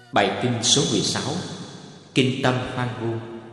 Bài kinh số 16, Kinh Tâm Hoan Vu.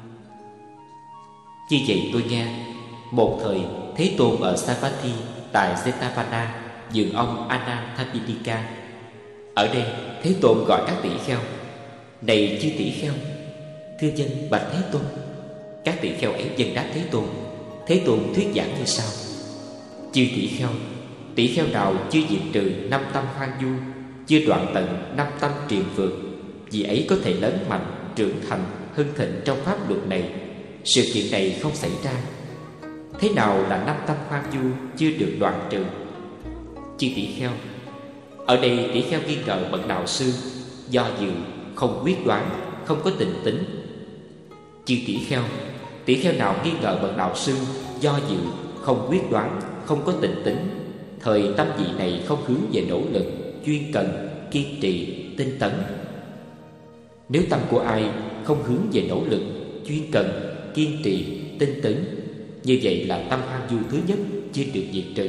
Như vậy tôi nghe, một thời Thế Tôn ở Savatthi tại Jetavana vườn ông Anathapindika. Ở đây Thế Tôn gọi các tỷ kheo: này chư tỷ kheo, thưa dân bạch Thế Tôn. Các tỷ kheo ấy dân đáp Thế Tôn. Thế Tôn thuyết giảng như sau: chư tỷ kheo nào chưa diệt trừ 5 tâm hoang vu, chưa đoạn tận 5 tâm triền phược, vì ấy có thể lớn mạnh, trưởng thành, hưng thịnh trong pháp luật này. Sự kiện này không xảy ra. Thế nào là 5 tâm hoang vu chưa được đoạn trừ? Chư tỷ kheo, ở đây tỷ kheo nghi ngờ bậc đạo sư, do dự, không quyết đoán, không có tình tính. Chư tỷ kheo nào nghi ngờ bậc đạo sư, do dự, không quyết đoán, không có tình tính, thời tâm vị này không hướng về nỗ lực, chuyên cần, kiên trì, tinh tấn. Nếu tâm của ai không hướng về nỗ lực, chuyên cần, kiên trì, tinh tấn, như vậy là tâm hoang vu thứ nhất chưa được diệt trừ.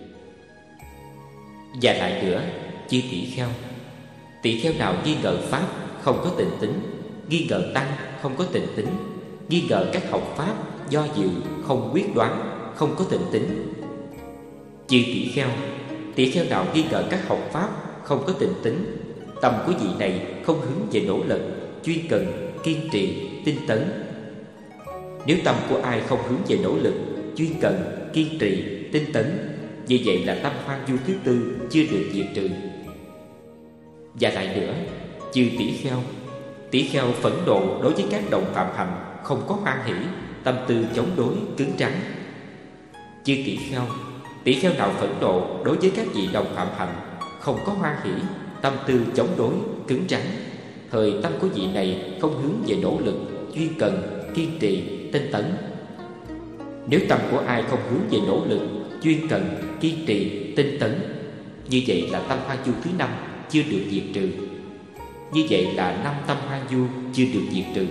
Và lại nữa, chư tỷ kheo nào nghi ngờ pháp, không có tình tính, nghi ngờ tăng, không có tình tính, nghi ngờ các học pháp, do dự, không quyết đoán, không có tình tính. Chư tỷ kheo nào nghi ngờ các học pháp, không có tình tính, tâm của vị này không hướng về nỗ lực, chuyên cần, kiên trì, tinh tấn. Nếu tâm của ai không hướng về nỗ lực, chuyên cần, kiên trì, tinh tấn, như vậy là tâm hoang vu thứ tư chưa được diệt trừ. Và lại nữa, chư tỷ kheo phẫn nộ đối với các đồng phạm hành, không có hoan hỷ, tâm tư chống đối, cứng rắn. Chư tỷ kheo nào phẫn nộ đối với các vị đồng phạm hành, không có hoan hỷ, tâm tư chống đối, cứng rắn, thời tâm của vị này không hướng về nỗ lực, chuyên cần, kiên trì, tinh tấn. Nếu tâm của ai không hướng về nỗ lực, chuyên cần, kiên trì, tinh tấn, như vậy là tâm hoang vu thứ năm chưa được diệt trừ. Như vậy là 5 tâm hoang vu chưa được diệt trừ.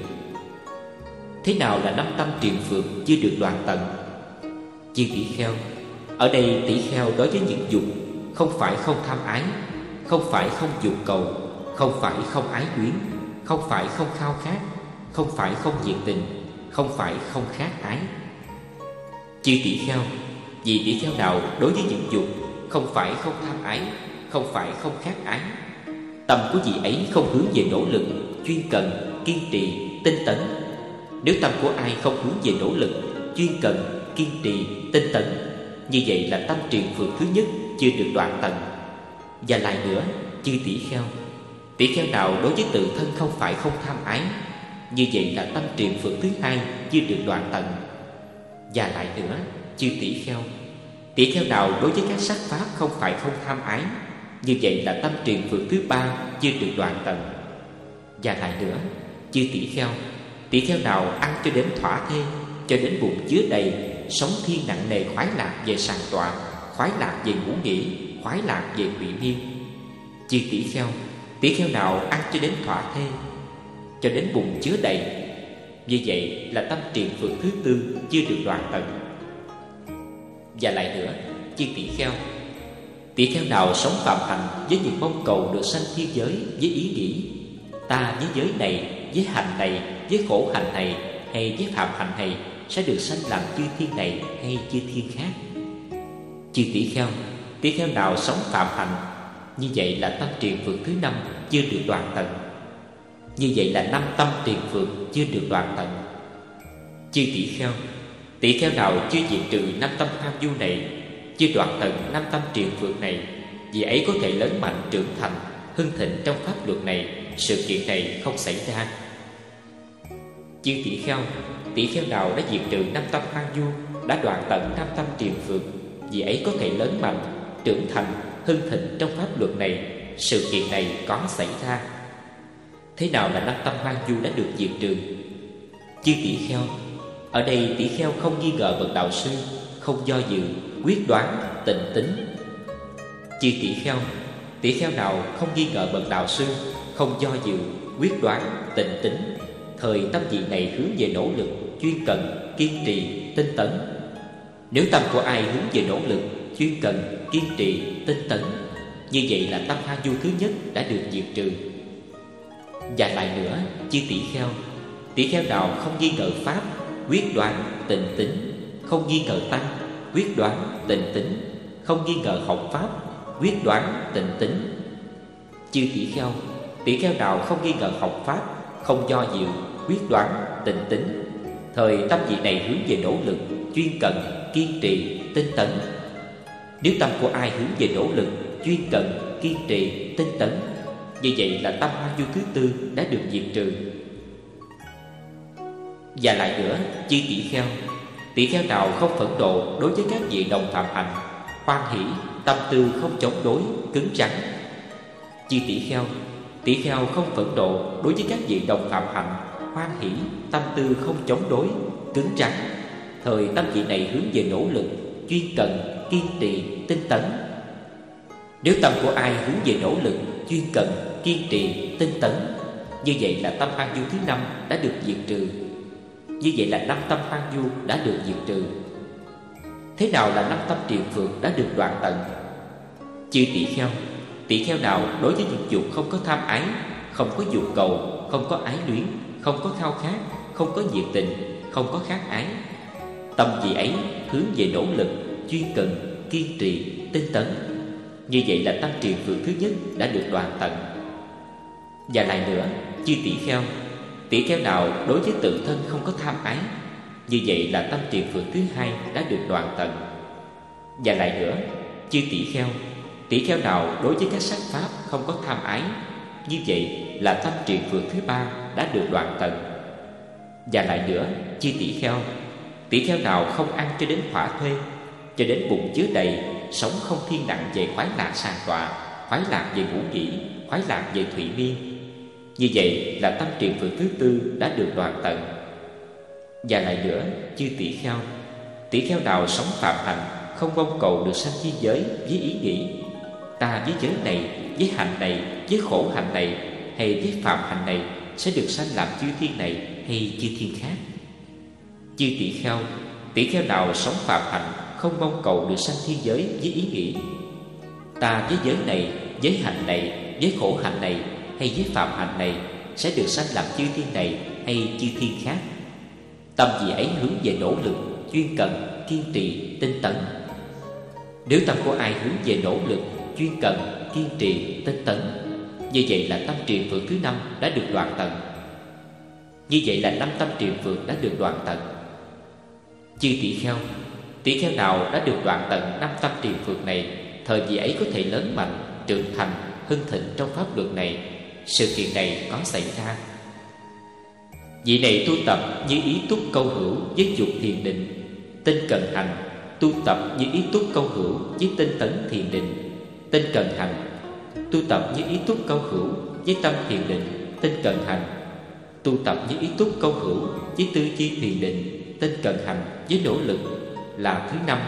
Thế nào là 5 tâm triền phược chưa được đoạn tận? Chư tỷ kheo, ở đây tỷ kheo đối với những dục, không phải không tham ái, không phải không dục cầu, không phải không ái luyến, không phải không khao khát, không phải không nhiệt tình, không phải không khát ái. Chư tỷ kheo, vì tỷ kheo nào đối với những dục, không phải không tham ái, không phải không khát ái, tâm của vị ấy không hướng về nỗ lực, chuyên cần, kiên trì, tinh tấn. Nếu tâm của ai không hướng về nỗ lực, chuyên cần, kiên trì, tinh tấn, như vậy là tâm triền phược thứ nhất chưa được đoạn tận. Và lại nữa, chư tỷ kheo nào đối với tự thân không phải không tham ái, như vậy là tâm triền phược thứ hai chưa được đoạn tận. Và lại nữa, chư tỷ kheo nào đối với các sắc pháp không phải không tham ái, như vậy là tâm triền phược thứ ba chưa được đoạn tận. Và lại nữa, chư tỷ kheo nào ăn cho đến thỏa thê, cho đến bụng chứa đầy, sống thiên nặng nề khoái lạc về sàng tọa, khoái lạc về ngủ nghỉ, khoái lạc về ngụy miên. Chư tỷ kheo nào ăn cho đến thỏa thê, cho đến bụng chứa đầy, như vậy là tâm triền phược thứ tư chưa được đoạn tận. Và lại nữa, chư tỷ kheo nào sống phạm hành với những mong cầu được sanh thiên giới, với ý nghĩ ta với giới này, với hành này, với khổ hành này, hay với phạm hành này sẽ được sanh làm chư thiên này hay chư thiên khác. Chư tỷ kheo nào sống phạm hành, như vậy là tâm triền phược thứ năm chưa được đoạn tận. Như vậy là 5 tâm triền phược chưa được đoạn tận. Chư tỷ kheo nào chưa diệt trừ 5 tâm hoang vu này, chưa đoạn tận 5 tâm triền phược này, vì ấy có thể lớn mạnh, trưởng thành, hưng thịnh trong pháp luật này. Sự kiện này không xảy ra. Chư tỷ kheo nào đã diệt trừ 5 tâm hoang vu, đã đoạn tận 5 tâm triền phược, vì ấy có thể lớn mạnh, trưởng thành, hưng thịnh trong pháp luật này. Sự kiện này có xảy ra. Thế nào là 5 tâm hoang vu đã được diệt trừ? Chư tỷ kheo, ở đây tỷ kheo không nghi ngờ bậc đạo sư, không do dự, quyết đoán, tịnh tín. Chư tỷ kheo nào không nghi ngờ bậc đạo sư, không do dự, quyết đoán, tịnh tín, thời tâm vị này hướng về nỗ lực, chuyên cần, kiên trì, tinh tấn. Nếu tâm của ai hướng về nỗ lực, chuyên cần, kiên trì, tinh tấn, như vậy là tâm hoang vu thứ nhất đã được diệt trừ. Và lại nữa, chư tỷ kheo nào không nghi ngờ pháp, quyết đoán, tịnh tín, không nghi ngờ tăng, quyết đoán, tịnh tín, không nghi ngờ học pháp, quyết đoán, tịnh tín. Chư tỷ kheo nào không nghi ngờ học pháp, không do dự, quyết đoán, tịnh tín, thời tâm vị này hướng về nỗ lực, chuyên cần, kiên trì, tinh tấn. Nếu tâm của ai hướng về nỗ lực, chuyên cần, kiên trì, tinh tấn, như vậy là tâm hoang du thứ tư đã được diệt trừ. Và lại nữa, chư tỷ kheo nào không phẫn nộ đối với các vị đồng phạm hạnh, hoan hỷ, tâm tư không chống đối, cứng rắn. Chư tỷ kheo không phẫn nộ đối với các vị đồng phạm hạnh, hoan hỷ, tâm tư không chống đối, cứng rắn, thời tâm vị này hướng về nỗ lực, chuyên cần, kiên trì, tinh tấn. Nếu tâm của ai hướng về nỗ lực, chuyên cần, kiên trì, tinh tấn, như vậy là tâm hoang du thứ năm đã được diệt trừ. Như vậy là năm tâm hoang du đã được diệt trừ. Thế nào là năm tâm triền phượng đã được đoạn tận? Chư tỷ kheo nào đối với những dục không có tham ái, không có dục cầu, không có ái luyến, không có khao khát, không có nhiệt tình, không có khát ái, tâm vị ấy hướng về nỗ lực, chuyên cần, kiên trì, tinh tấn, như vậy là tâm triền phượng thứ nhất đã được đoạn tận. Và lại nữa, chư tỷ kheo nào đối với tự thân không có tham ái, như vậy là tâm triền phượng thứ hai đã được đoạn tận. Và lại nữa, chư tỷ kheo nào đối với các sắc pháp không có tham ái, như vậy là tâm triền phượng thứ ba đã được đoạn tận. Và lại nữa, chư tỷ kheo nào không ăn cho đến thỏa thuê, cho đến bụng chứa đầy, sống không thiên nặng về khoái lạc sàng tọa, khoái lạc về ngũ nhĩ, khoái lạc về thụy miên, như vậy là tâm triền phượng thứ tư đã được đoạn tận. Và lại nữa, chư tỷ kheo nào sống phạm hạnh, không mong cầu được sanh chi giới với ý nghĩ ta với giới này, với hạnh này, với khổ hạnh này, hay với phạm hạnh này sẽ được sanh làm chư thiên này hay chư thiên khác. Chư tỷ kheo nào sống phạm hạnh, không mong cầu được sanh thiên giới với ý nghĩ ta với giới này, với hạnh này, với khổ hạnh này, hay với phạm hạnh này sẽ được sanh làm chư thiên này hay chư thiên khác. Tâm vị ấy hướng về nỗ lực, chuyên cần, kiên trì, tinh tấn. Nếu tâm của ai hướng về nỗ lực, chuyên cần, kiên trì, tinh tấn, như vậy là tâm triền phượng thứ năm đã được đoạn tận. Như vậy là năm tâm triền phượng đã được đoạn tận. Chư tỷ kheo nào đã được đoạn tận năm tâm triền phượng này, thời vị ấy có thể lớn mạnh, trưởng thành, hưng thịnh trong pháp luật này. Sự kiện này có xảy ra. Vị này tu tập như ý túc câu hữu với dục thiền định, tinh cần hành, tu tập như ý túc câu hữu với tinh tấn thiền định, tinh cần hành, tu tập như ý túc câu hữu với tâm thiền định, tinh cần hành, tu tập như ý túc câu hữu với tư chi thiền định, tinh cần hành với nỗ lực là thứ năm.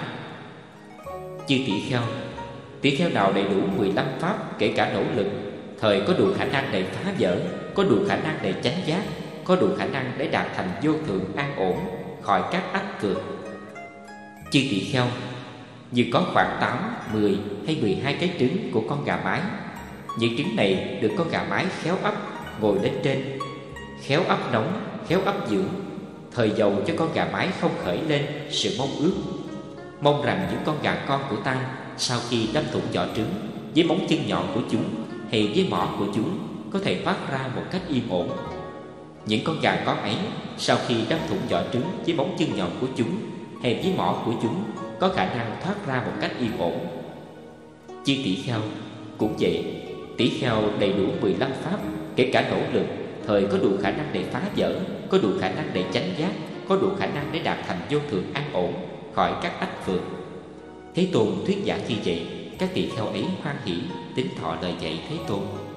Chư tỷ kheo nào đầy đủ 15 pháp kể cả nỗ lực, thời có đủ khả năng để phá vỡ, có đủ khả năng để chánh giác, có đủ khả năng để đạt thành vô thượng an ổn khỏi các ách phược. Chư tỷ kheo như có khoảng 8, 10 hay 12 cái trứng của con gà mái. Những trứng này được con gà mái khéo ấp ngồi lên trên, khéo ấp nóng, khéo ấp dưỡng, thời dầu cho con gà mái không khởi lên sự mong ước, mong rằng những con gà con của ta sau khi đâm thủng vỏ trứng với móng chân nhọn của chúng hay với mỏ của chúng có thể thoát ra một cách yên ổn. Những con gà con ấy sau khi đâm thủng vỏ trứng với móng chân nhọn của chúng hay với mỏ của chúng có khả năng thoát ra một cách yên ổn. Chư tỷ kheo cũng vậy, tỷ kheo đầy đủ 15 pháp kể cả nỗ lực, thời có đủ khả năng để phá vỡ, có đủ khả năng để chánh giác, có đủ khả năng để đạt thành vô thượng an ổn khỏi các ách phược. Thế Tôn thuyết giảng như vậy, các tỷ kheo ấy hoan hỷ tín thọ lời dạy Thế Tôn.